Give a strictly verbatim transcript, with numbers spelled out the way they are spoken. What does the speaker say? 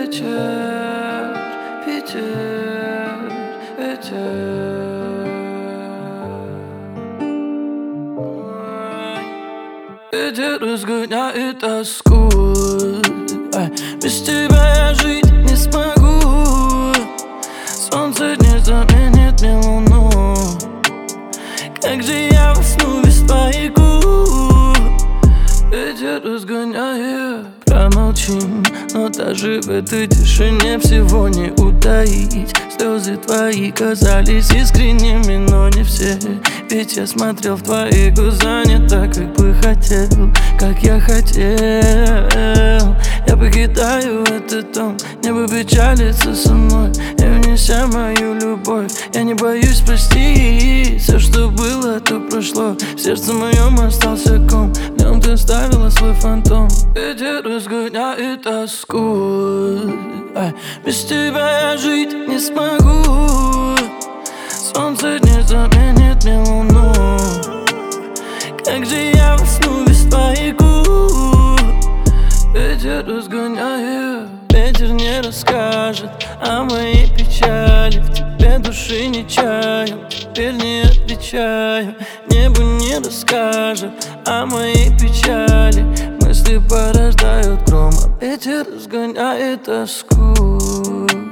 вечер, Питер, ветер. Ветер разгоняет тоску. Ай, без тебя я жить не смогу. Солнце не заменит мне луну. Как же я усну без твоих губ? Ветер разгоняет. Промолчим, но даже в этой тишине всего не утаить. Слезы твои казались искренними, но не все. Ведь я смотрел в твои глаза не так, как бы хотел, как я хотел. Я покидаю этот дом, небо печалится со мной, и внеся мою любовь, я не боюсь простить. Все, что было, то прошло. В сердце моем остался ком, в нем ты оставила свой фантом. Ветер разгоняет тоску. Ай, без тебя я жить не смогу. Солнце не заменит мне луну. Как же я усну без твоих губ? Ветер разгоняет. Ветер не расскажет о моей печали. В тебе души не чаю, теперь не отвечаю. Небо не расскажет о моей печали. Мысли порождают гром, а ветер разгоняет тоску.